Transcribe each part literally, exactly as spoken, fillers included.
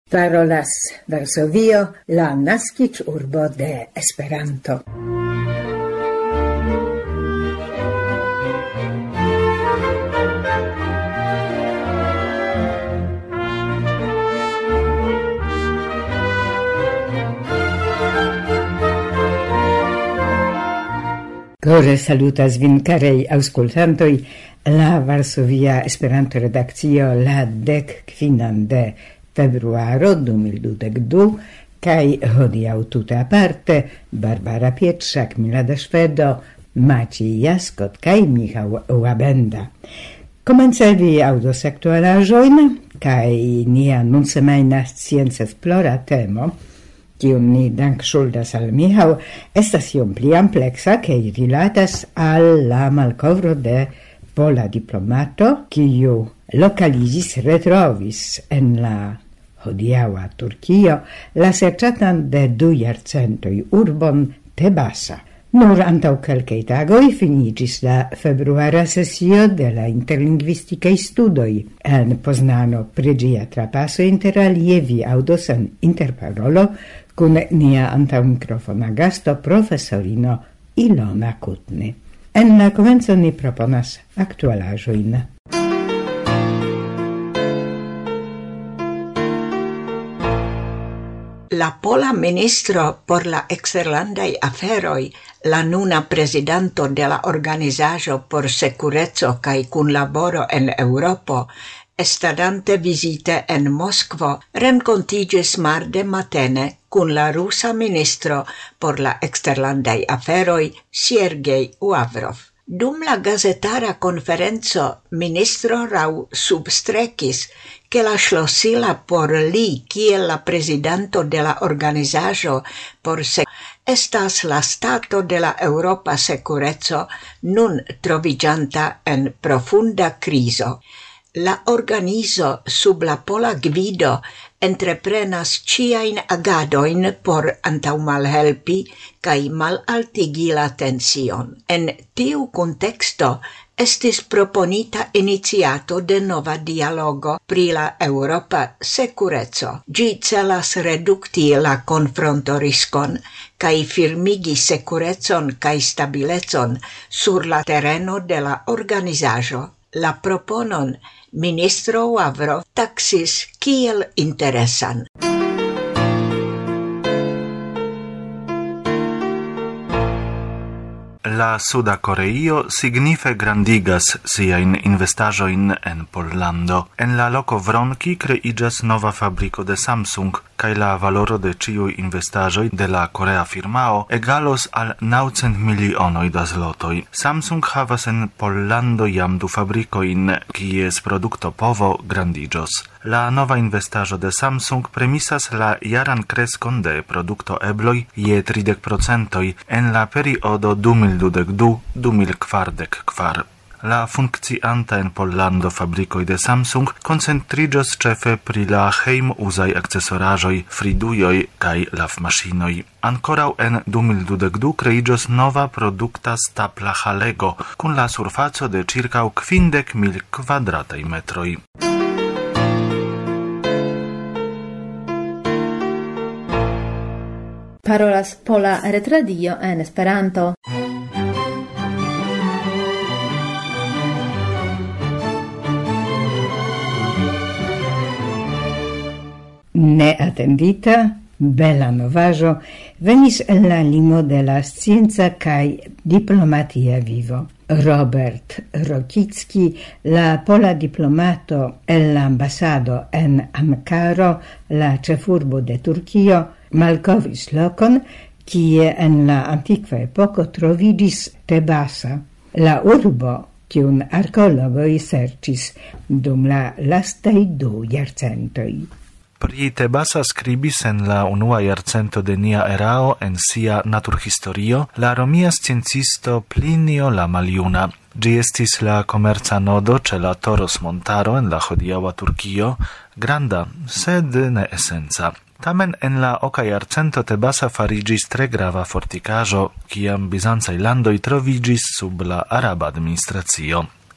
Parolas Varsovio, la naskiĝurbo de Esperanto. Kore salutas vin karei aŭskultantoj, la Varsovia Esperanto-redakcio la dek kvinan de februaro du mil dudek du kaj hodiaŭ tute aparte Barbara Pietrzak, Milada Szwedo, Maciej Jaskot kaj Michał Łabenda. Komencevi aŭdos aktualaĵojn kaj nia nunsemajna scienc-esplora temo, kiun ni dank ŝuldas al Michał, estas iom pli ampleksa kaj rilatas al la malkovro de pola diplomato, kiu lokalizis, retrovis en la hodiaŭa Turkio la serĉatan de du jarcentoj urbon Tebasa. Nur antaŭ kelkaj tagoj finiĝis la februara sesio de la interlingvistikaj studoj en Poznano. Pri ĝia trapaso inter alie vi aŭdos en interparolo kun nia antaŭmikrofona gasto profesorino Ilona Kutny. En la komenco ni proponas aktualaĵojn. La pola ministro por la eksterlandaj aferoj, la nuna prezidanto de la organizaĵo por sekureco kaj kunlaboro en Eŭropo, estadante vizite en Moskvo, renkontiĝis marde matene kun la rusa ministro por la eksterlandaj aferoj Sergej Lavrov. Dum la gazetara konferenco ministro Rau substrekis che la ŝlosila por li kiel la prezidanto de la organizaĵo por se estas la stato de la Eŭropa sekureco nun troviĝanta en profunda krizo. La organizo sub la pola gvido entreprenas ĉiajn agadojn por antaŭmalhelpi kaj malaltigi la tension. En tiu kunteksto estis proponita iniciato de nova dialogo pri la Eŭropa sekureco. Ĝi celas redukti la konfrontoriskon kaj firmigi sekurecon kaj stabilecon sur la tereno de la organizaĵo. La proponon ministro Lavrov taksis kiel interesan. La Suda Koreio signife grandigas siajn investaĵojn en Pollando. En la loko Wronki kreiĝas nova fabriko de Samsung, kaj la valoro de ĉiuj investaĵoj de la korea firmao egalos al naŭcent milionoj da zlotoj. Samsung havas en Pollando jam du fabrikojn, kies produktopovo grandiĝos. La nova investaĵo de Samsung premisas la jaran kreskon de produktoebloj je tridek procentoj en la periodo du mil dudek du - du mil kvardek kvar. La funkcianta en Pollando fabrikoj de Samsung koncentriĝos ĉefe pri la hejm-uzaj akcesoraĵoj, fridujoj kaj lavmaŝinoj. Ankoraŭ en du mil dudek du kreiĝos nova produkta stapla halego kun la surfaco de ĉirkaŭ kvindek mil kvadrataj metroj. Parolas Pola Retradio en Esperanto. Neatendita, bela novaĵo venis el la limo de la scienca kaj diplomatia vivo. Robert Rokicki, la pola diplomato el la ambasado en Ankaro, la ĉefurbo de Turkio, malkovris lokon, kie en la antikva epoko troviĝis Tebasa, la urbo, kiun arkeologoj serĉis dum la lastaj du jarcentoj. Pri Tebasa skribis en la unua jarcento de nia erao en sia naturhistorio la romia sciencisto Plinio la Maljuna. Ĝi estis la komerca nodo ĉe la Toros montaro en la hodiaŭa Turkio, granda, sed ne esenca. Tamen en la oka jarcento Tebasa fariĝis tre grava fortikaĵo, kiam bizancaj landoj troviĝis sub la araba administracio.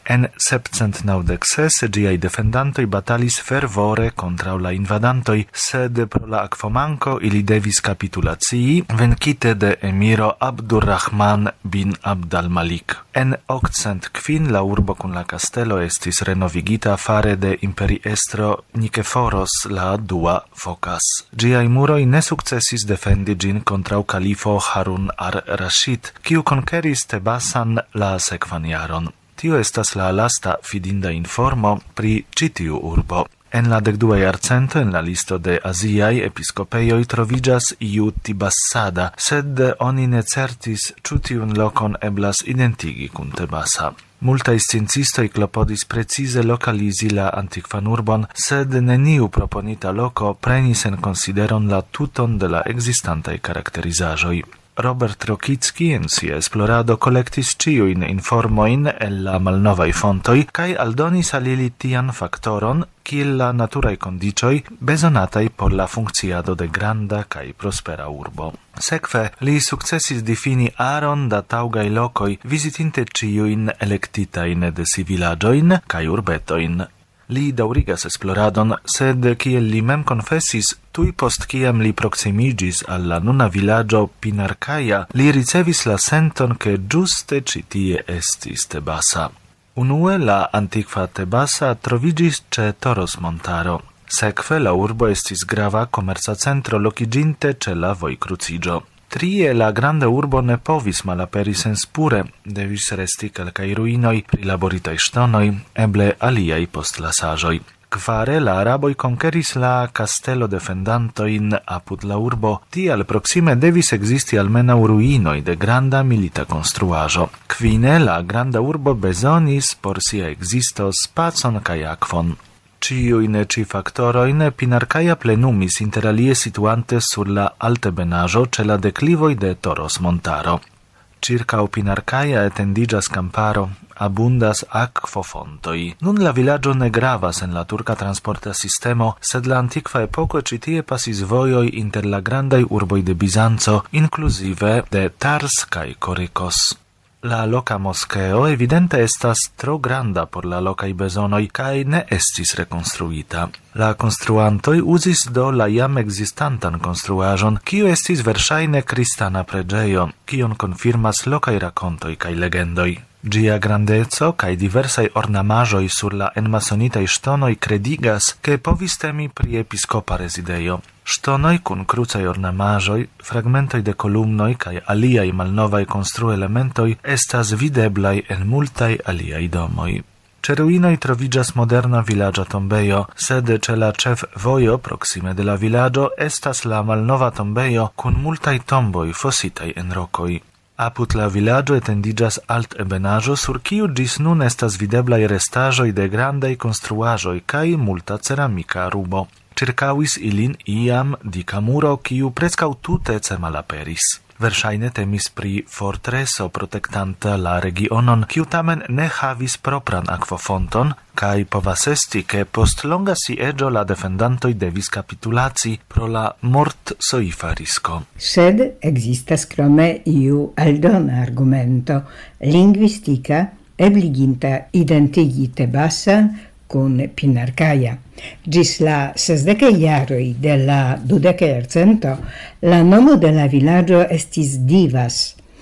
En septcent naŭdek ses ĝiaj defendantoj batalis fervore kontraŭ la invadantoj, sed pro la akvomanko ili devis kapitulacii, venkite de emiro Abdurrahman bin Abd al-Malik. En okcent kvin la urbo kun la kastelo estis renovigita fare de imperiestro Nikeforos la dua Fokas. Ĝiaj muroj ne sukcesis defendi ĝin kontraŭ kalifo Harun ar-Rashid, kiu konkeris Tebasan la sekvan jaron. Tio estas la lasta fidinda informo pri ĉi tiu urbo. En la dekdua jarcento en la listo de aziaj episkopejoj troviĝas iu Tibassada, sed oni ne certis ĉu tiun lokon eblas identigi kun Tebasa. Multaj sciencistoj klopodis precize lokalizi la antikvan urbon, sed neniu proponita loko prenis en konsideron la tuton de la ekzistantaj karakterizaĵoj. Robert Rokicki en sia esplorado kolektis ĉiujn informojn el la malnovaj fontoj kaj aldonis al ili tian faktoron, kiel la naturaj kondiĉoj bezonataj por la funkciado de granda kaj prospera urbo. Sekve li sukcesis difini aron da taŭgaj lokoj, vizitinte ĉiujn elektitajn de si vilaĝojn kaj urbetojn. Li daŭrigas esploradon, sed kiel li mem konfesis, tuj post kiam li proksimiĝis al la nuna vilaĝo Pinarkaja, li ricevis la senton, ke ĝuste ĉi tie estis Tebasa. Unue la antikva Tebasa troviĝis ĉe Toros-montaro. Sekve la urbo estis grava komerca centro lokiĝinte ĉe la vojkruciĝo. Trie la granda urbo ne povis malaperi senspure, devis resti kelkaj ruinoj, prilaboritaj ŝtonoj, eble aliaj postlasaĵoj. Kvare la araboj konkeris la kastelo defendantojn apud la urbo, tial proksime devis ekzisti almenaŭ ruinoj de granda milita konstruaĵo. Kvine la granda urbo bezonis por sia ekzisto spacon kaj akvon. Ciujn ĉi faktorojn Pinarkaja plenumis inter alie situante sur la altebenaĵo ĉe la deklivoj de Toros-montaro. Ĉirkaŭ Pinarkaja etendiĝas kamparo, abundas akvofontoj. Nun la vilaĝo ne gravas en la turka transporta sistemo, sed la antikva epoko ĉi tie pasis vojoj inter la grandaj urboj de Bizanco, inkluzive de Tars kaj Korikos. La loka moskeo evidente estas tro granda por la lokaj bezonoj kaj ne estis rekonstruita. La konstruantoj uzis do la jam ekzistantan konstruaĵon, kiu estis verŝajne kristana preĝejo, kion konfirmas lokaj rakontoj kaj legendoj. Ĝia grandeco kaj diversaj ornamaĵoj sur la enmasonitaj ŝtonoj kredigas, ke povis temi pri episkopa rezidejo. Ŝtonoj kun krucaj ornamaĵoj, fragmentoj de kolumnoj kaj aliaj malnovaj konstruelementoj estas videblaj en multaj aliaj domoj. Ĉe ruinoj troviĝas moderna vilaĝa tombejo, sed ĉe la ĉefvojo proksime de la vilaĝo estas la malnova tombejo kun multaj tomboj fositaj en rokoj. Apud la vilaĝo etendiĝas altebenaĵo, sur kiu ĝis nun estas videblaj restaĵoj de grandaj konstruaĵoj kaj multa ceramika rubo. Ĉirkaŭis ilin iam dika muro, kiu preskaŭ tute malaperis. Verŝajne temis pri fortreso protektanta la regionon, kiu tamen ne havis propran akvofonton, kaj povas esti, ke post longa sieĝo la defendantoj devis kapitulaci pro la mortsoifa risko. Sed ekzistas krome iu aldona argumento lingvistika ebliginta identigi Tebasa kun Pinarkaja. Ĝis la sesdekaj jaroj de la dudeka jarcento la nomo de la vilaĝo estis Divas,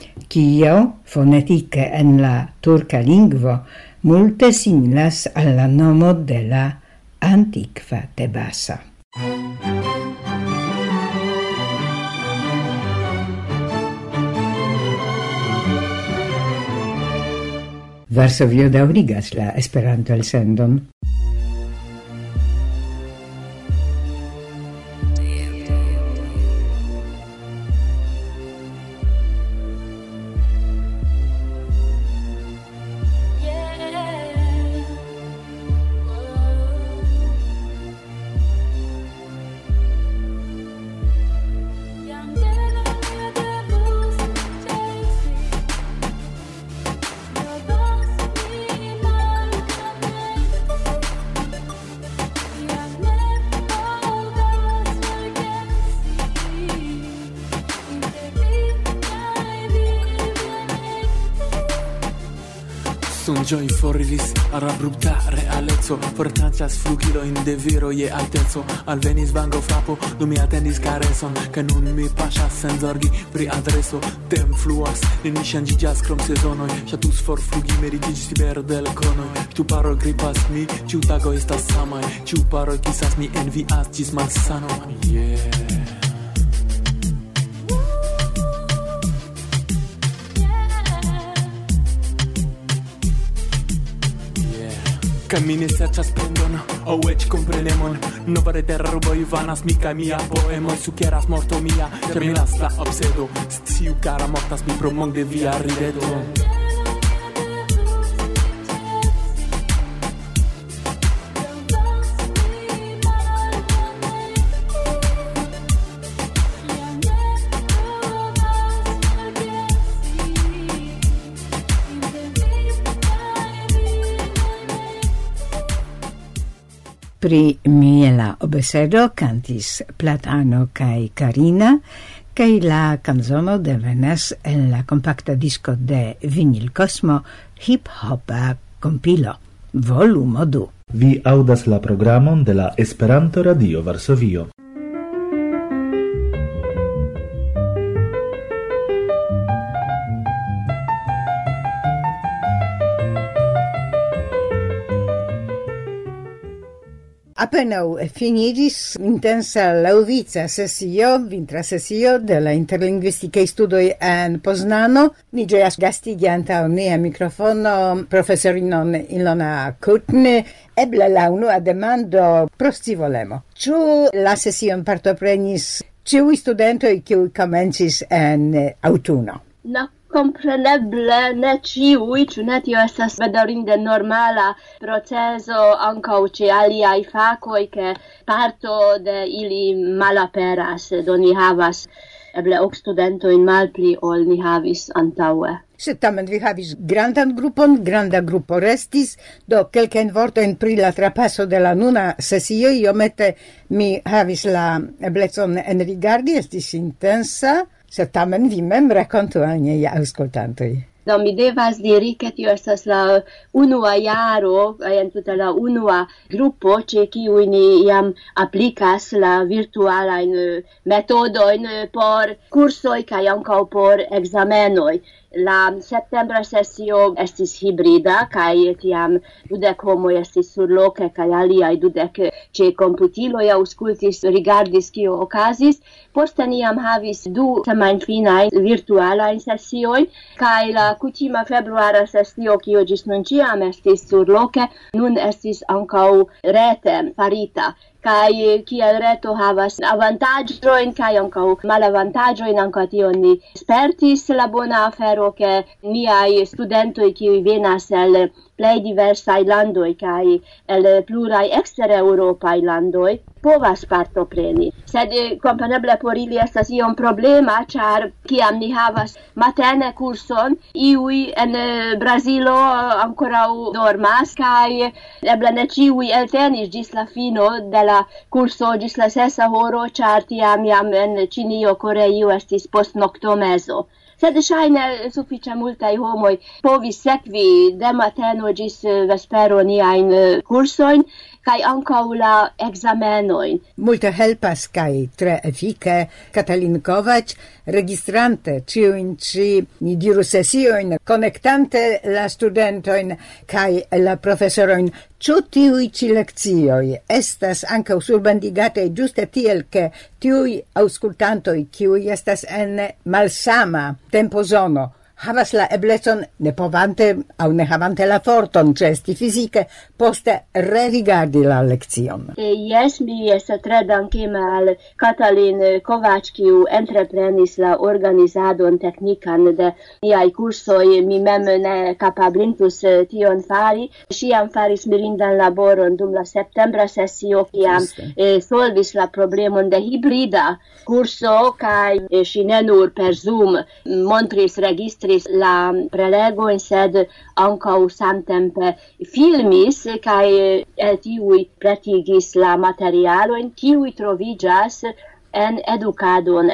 kio fonetike en la turka lingvo multe similas al la nomo de la antikva Tebasa. Varsovio daŭrigas la Esperanto-elsendon. Sonĝoj foriris al abrupta realeco, fortancas flugilojn de viro je alteco. Alvenis vango frapo, do mi atendis kareson, kaj nun mi paŝas senzorgi pri adreso. Tem fluas, neniu ŝanĝiĝas krom sezonoj. Ŝatus forflugi meritiĝis libero de la kronoj. Ĉiu paro gripas mi, ĉiu tago estas samaj. Ĉiu paro kisas mi envias ĝis malsano. Yeah. Kaj mi ne serĉas pendon, aŭ eĉ komprenemon. Nova de terroruboj vanas mi kaj mia poemoj sukeras morto mia, terminas la obsedo. Sciu kara mortas mi pro manko de via rideto. Pri miela obesedo cantis Platano kaj Karina, kaj la canzono devenas en la compacta disco de Vinyl Cosmo hip-hopa compilo, volumo du. Vi audas la programon de la Esperanto Radio Varsovio. Apenaŭ finiĝis intensa laŭvica sesio, vintra sesio de la interlingvistikaj studoj en Poznano. Ni ĝojas gastigi antaŭ nia mikrofono profesorinon Ilona Kutni. Eble la unua demando pro scivolemo. Ĉu la sesion partoprenis ĉiuj studentoj, kiuj komencis en aŭtuno? No. Compreneble ne ĉiuj, ĉu ne tio estas bedaŭrinde normala procezo ankaŭ ĉe aliaj fakoj, ke parto de ili malaperas, do ni havas eble ok studentojn malpli ol ni havis antaŭe. Sed tamen vi havis grandan grupon, granda grupo restis, do kelkajn vortojn pri la trapaso de la nuna sesio, iomete mi havis la eblecon enrigardi, estis intensa. Sed tamen vi mem rakontu al niaj aŭskultantoj. Do mi devas diri, ke tio estas la unua jaro, en tuta la unua grupo, ĉe kiuj ni jam aplikas la virtualajn metodojn por kursoj kaj ankaŭ por ekzamenoj. La septembra sesio estis hibrida, kaj tiam dudek homoj estis surloke, kaj aliaj dudek ĉe komputiloj aŭskultis, rigardis kio okazis. Poste ni jam havis du semajnfinajn virtualajn sesiojn, kaj la kutima februara sesio, kio ĝis nun ĉiam estis surloke, nun estis ankaŭ rete farita. Kaj kiel reto havas avantaĝojn kaj ankaŭ malavantaĝojn, ankaŭ tion ni spertis la bona afero, ke niaj studentoj, kiuj venas el plej diversaj landoj kaj el pluraj ekstereŭropaj landoj, povas partopreni. Sed kompreneble por ili estas iom problema, ĉar kiam ni havas matene kurson, iuj en Brazilo ankoraŭ dormas, kaj eble ne ĉiuj eltenis ĝis la fino de la kurso, ĝis la sesa horo, ĉar tiam jam en Ĉinio, Koreio estis postnoktomezo. Sed ŝajne sufiĉe multaj homoj povis sekvi de mateno ĝis vespero niajn kursojn, kaj ankaŭ la ekzamenojn. Multe helpas kaj tre efike Katalin Kovacs, registrante ĉiujn ĉi, ni diru sesiojn, konektante la studentojn kaj la profesorojn. Ĉu tiuj ĉi lekcioj estas ankaŭ surbendigataj ĝuste tiel, ke tiuj aŭskultantoj, kiuj estas en malsama tempozono, havas la eblecon, ne povante aŭ ne havante la forton ĉeesti fizike, poste rerigardi la lekcion. Jes, mi estas tre dankema al Katalin Kovacs, kiu entreprenis la organizadon teknikan de niaj kursoj. Mi mem ne kapablintus tion fari. Ŝi jam faris mirindan laboron dum la septembra sesio, kiam solvis la problemon de hibrida kurso, kaj ŝi ne nur per Zoom montris, registris la prelegojn, sed ankaŭ samtempe filmis kaj el tiuj pretigis la materialojn, kiuj troviĝas en edukado.net.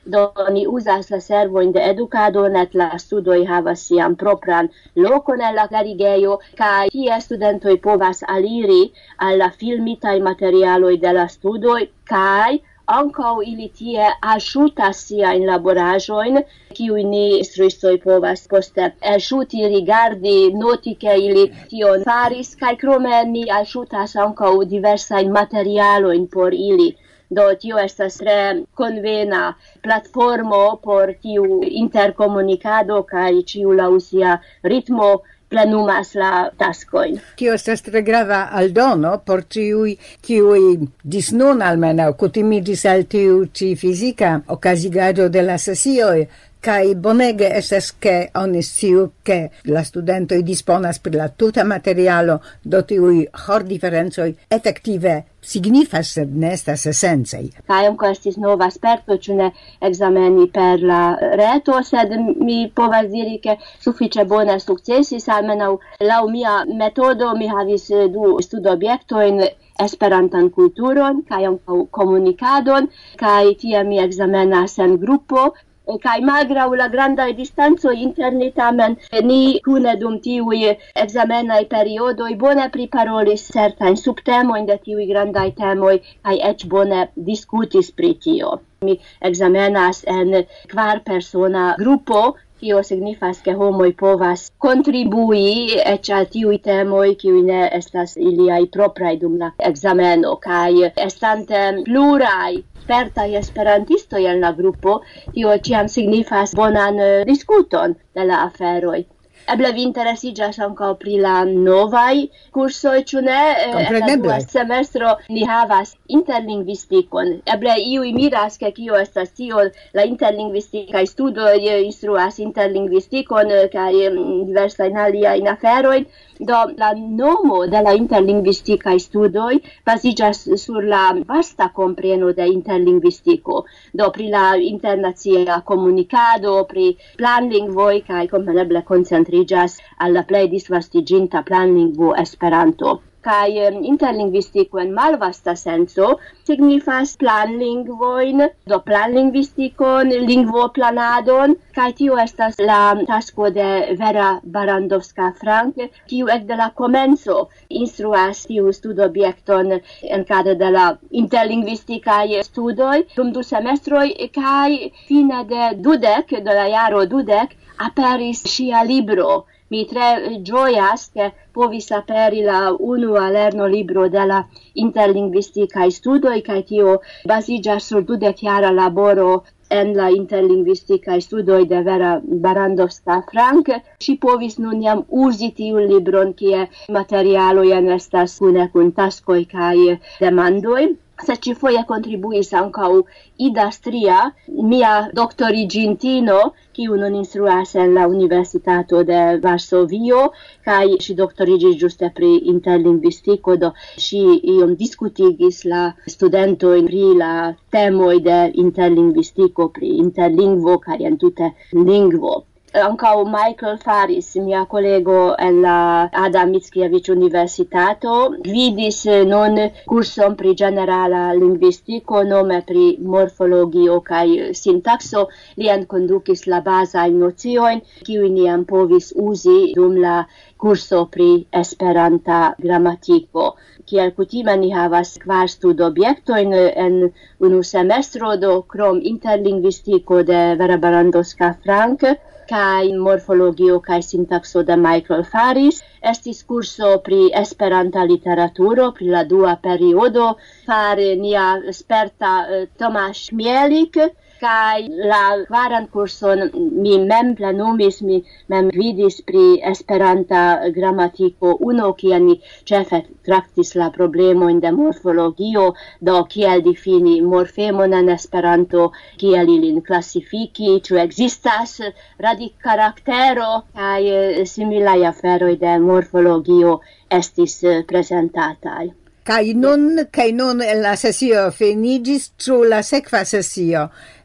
do ni uzas la servoin de edukado, net la studoi havas sian propran lokon en la klarigejo, kaj tie studentoj povas aliri al la filmitaj materialoj de la studoj, kaj ankaŭ ili tie alŝutas siajn laboraĵojn, kiujn ni instruistoj povas poste elŝuti, rigardi, noti, ke ili tion faris, kaj krome ni alŝutas ankaŭ diversajn materialojn por ili. Do tio estas tre konvena platformo por tiu interkomunikado, kaj ĉiu laŭ sia ritmo plenumas la taskojn. Tio estas tre grava aldono por tiuj, kiuj ĝis nun almenaŭ kutimiĝis al tiu ĉi fizika okazigaĵo de la sesioj, kaj bonege estas ke oni sciu ke la studentoj disponas pri la tuta materialo, do tiuj hordiferencoj efektive signifas, sed ne estas esencaj. Kaj ankaŭ estis nova sperto, ĉu ne ekzameni per la reto, sed mi povas diri, ke sufiĉe bone sukcesis, almenaŭ laŭ mia metodo mi havis du studobjektojn, esperantan kulturon kaj ankaŭ komunikadon, kaj tie mi ekzamenas en grupo, kaj malgraŭ la grandaj distancoj inter ni tamen ni kune dum tiuj ekzamenaj periodoj bone priparolis certajn subtemojn de tiuj grandaj temoj kaj eĉ bone diskutis pri tio. Mi ekzamenas en kvar persona grupo, tio signifas ke homoj povas kontribui eĉ al tiuj temoj, kiuj ne estas iliaj propraj dum la ekzameno, kaj estante pluraj spertaj esperantistoj en la grupo, tio ĉiam signifas bonan diskuton de la aferoj. Eble vi interesiĝas ankaŭ pri la novaj kursoj, ĉu ne? En la dua semestro ni havas interlingvistikon. Eble iuj miras, ke kio estas tio, la interlingvistikaj studoj instruas interlingvistikon kaj diversajn aliajn aferojn. Do la nomo de la interlingvistikaj studoj baziĝas sur la vasta kompreno de interlingvistiko. Do pri la internacia komunikado, pri planlingvoj kaj kompreneble koncentriĝas al la plej disvastiĝinta planlingvo Esperanto. Kaj interlingvistiko en malvasta senso signifas planlingvojn, do planlingvistikon, lingvoplanadon, kaj tio estas la tasko de Vera Barandowska-Frank, kiu ekde la komenco instruas tiu studobjekton en kadro de la interlingvistikaj studoj dum du semestroj, kaj fine de dudek, de la jaro dudek, aperis ŝia libro. Mi tre ĝojas, ke povis aperi la unua lernolibro de la interlingvistikaj studoj, kaj tio baziĝas sur dudekjara laboro en la interlingvistikaj studoj de Vera Barandowska-Frank. Ŝi povis nun jam uzi tiun libron, kie materialoj enestas kune kun taskoj kaj demandoj. Sed ĉifoje kontribuis ankaŭ Ida Stria, mia doktoriĝintino, kiu nun instruas en la Universitato de Varsovio, kaj ŝi doktoriĝis ĝuste pri interlingvistiko, do ŝi iom diskutigis la studentojn pri la temoj de interlingvistiko, pri interlingvo kaj entute lingvo. Ankaŭ Michael Faris, mia kolego en la Adam Mickiewicz Universitato, gvidis nun kurson pri ĝenerala lingvistiko, nome pri morfologio kaj sintakso. Li enkondukis la bazajn nociojn, kiujn ni jam povis uzi dum la kurso pri Esperanta gramatiko. Kiel kutime ni havas kvar studobjektojn en unu semestro, do krom interlingvistiko de Vera Barandowska-Frank kaj morfologio kaj sintakso de Michael Faris, estis kurso pri Esperanta literaturo pri la dua periodo fare nia sperta Tomasz Mielik, kaj la kvaran kurson mi mem plenumis, mi mem gvidis pri Esperanta gramatiko uno, kie ni ĉefe traktis la problemojn de morfologio, do kiel difini morfemon en Esperanto, kiel ilin klasifiki, ĉu ekzistas radikkaraktero, kaj similaj aferoj de morfologio estis prezentataj. Kaj nun, kaj nun la sesio finiĝis, ĉu la sekva sesio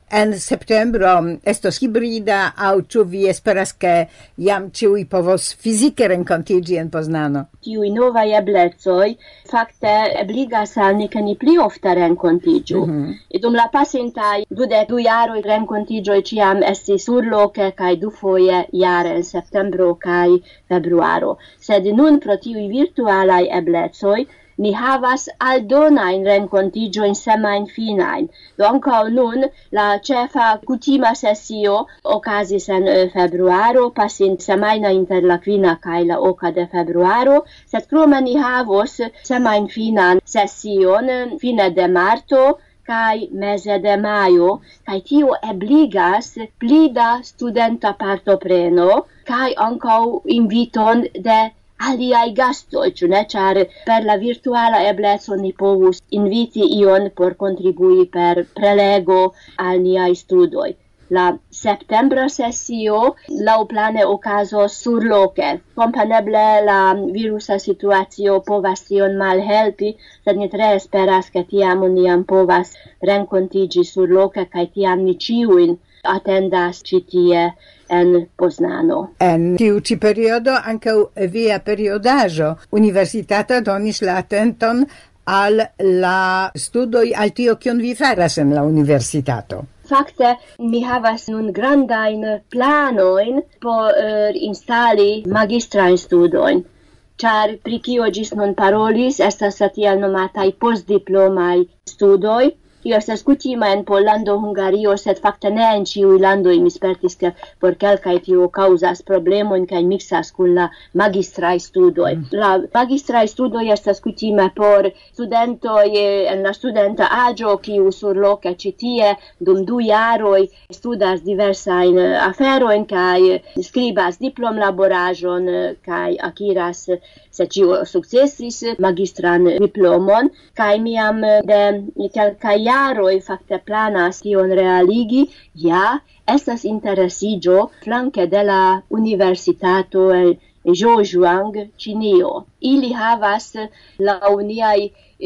En septembro estos hibrida, au ĉu vi esperas ke jam ĉiuj povos fizike renkontiĝi en Poznano? Tiuj novaj eblecoj fakte ebligas al ni, ke ni pli ofte renkontiĝu. Mm-hmm. Dum la pasintaj dudek du jaroj renkontiĝoj ĉiam estis surloke kaj dufoje jare en septembro kaj februaro. Sed nun pro tiuj virtualaj eblecoj ni havas aldonajn renkontiĝojn semajnfinajn. Do ankaŭ nun la ĉefa kutima sesio okazis en februaro, pasintsemajna inter la kvina kaj la oka de februaro, sed krome ni havos semajnfinan sesion fine de marto kaj meze de majo, kaj tio ebligas pli da studenta partopreno kaj ankaŭ inviton de aliaj gastoj, ĉu ne? Ĉar per la virtuala ebleco ni povus inviti ion por kontribui per prelego al niaj studoj. La septembra sesio laŭplane okazos surloke. Kompreneble la virusa situacio povas tion malhelpi, sed ni tre esperas, ke tiam ni jam povas renkontiĝi surloke kaj tiam ni ĉiujn atendas ĉi tie en Poznano. En tiu ĉi periodo ankaŭ via periodaĵo universitata donis la atenton al la studoj, al tio kion vi faras en la universitato. Fakte, mi havas nun grandajn planojn por uh, instali magistrajn studojn, ĉar pri kio ĝis nun parolis estas la tiel nomataj postdiplomaj studoj. Tio estas kutima en Pollando, Hungario, sed fakte ne en ĉiuj landoj. Mi spertis, ke por kelkaj tio kaŭzas problemojn kaj miksas kun la magistraj studoj. La magistraj studoj estas kutime por studentoj en la studenta aĝo, kiu surloke ĉi tie dum du jaroj studas diversajn aferojn kaj skribas diplomlaboraĵon kaj akiras, se ĉio sukcesis, magistran diplomon, kaj mi jam de kelkaj jaroj fakte planas tion realigi. Ja, estas interesiĝo flanke de la universitato en Zhejiang, Ĉinio. Ili havas laŭ niaj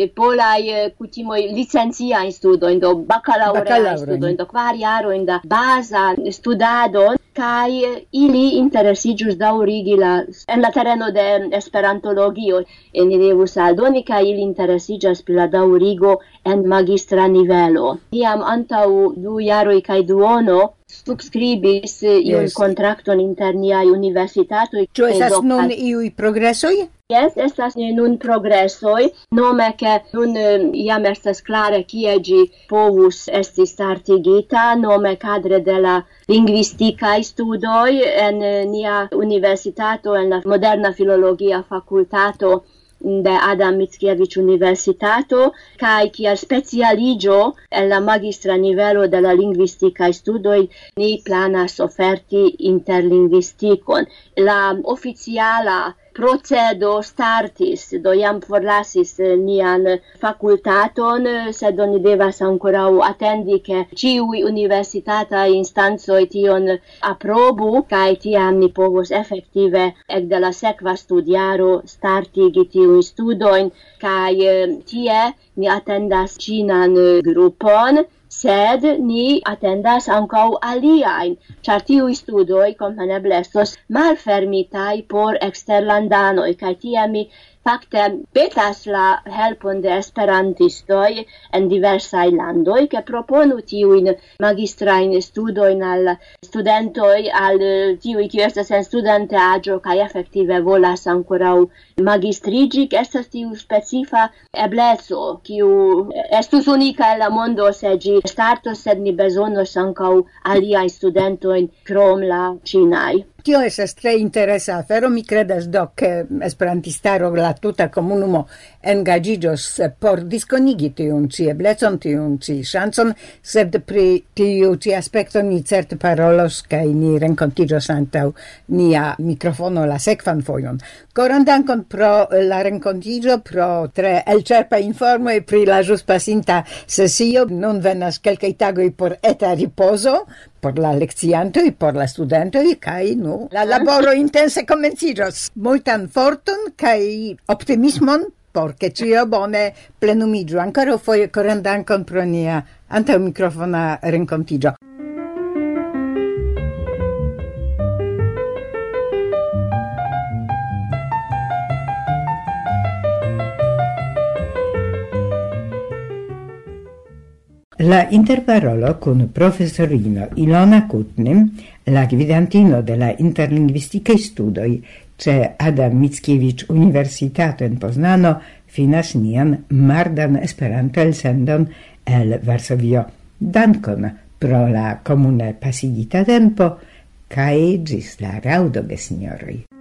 polaj kutimoj licenciajn studojn, do bakalaŭreajn studojn, do kvar jarojn da baza studadon, kaj ili interesiĝus daŭrigi la en la tereno de esperantologio. Ni devus aldoni, kaj ili interesiĝas pri la daŭrigo en magistra nivelo. Iam antaŭ du jaroj kaj duono subskribis iun yes. kontrakton inter niaj universitatoj. Ĉu estas nun iuj progresoj? Yes, estas nun progresoj, nome ke nun jam estas klare kie ĝi povus esti startigita, nome kadre de la lingvistikaj studoj en nia universitato, en la moderna filologia fakultato de Adam Mickiewicz Universitato, kaj kiel specialiĝo en la magistra nivelo de la lingvistikaj studoj ni planas oferti interlingvistikon. La oficiala procedo startis, do jam forlasis nian fakultaton, sed oni devas ankoraŭ atendi, ke ĉiuj universitataj instancoj tion aprobu, kaj tiam ni povos efektive ekde la sekva studjaro startigi tiujn studojn, kaj tie ni atendas ĉinan grupon, sed ni atendas ankaŭ aliajn, ĉar tiuj studoj kompreneble estos malfermitaj por eksterlandanoj, kaj tiam mi fakte petas la helpon de esperantistoj en diversaj landoj, ke proponu tiujn magistrajn studojn al studentoj, al tiuj, kiuj estas en studenteaĝo kaj efektive volas ankoraŭ magistriĝi, estas tiu specifa ebleco, kiu estus unika en la mondo se ĝi startos, sed ni bezonos ankaŭ aliajn studentojn krom la ĉinaj. Tio estas tre interesa afero. Mi credas do ke esperantistaro, la tuta komunumo engaĝiĝos por diskonigi tiun ĉi eblecon, tiun ĉi ŝancon, sed pri tiu ĉi aspekto ni certe parolos kaj ni renkontiĝos antaŭ nia mikrofono la sekvan fojon. Koran dankon pro la renkontiĝo, pro tre elĉerpaj informoj pri la ĵus pasinta sesio. Nun venas kelkaj tagoj por eta ripozo, por la lekciantoj, por la studentoj, kaj nu la laboro intense komenciĝos. Multan forton kaj optimismon Porque cio bone plenumidżu. Ancora foje korendankon pro nia ante mikrofona renkontigio. La interparolo con professorino Ilona Kutnym, la gvidantino de la interlingvisticae studoi ce Adam Mickiewicz Universitato in Poznano, finas nian mardan Esperanto elsendon el Varsovio. Dankon pro la comune pasigita tempo, cae gis la raudo, gesignoroi.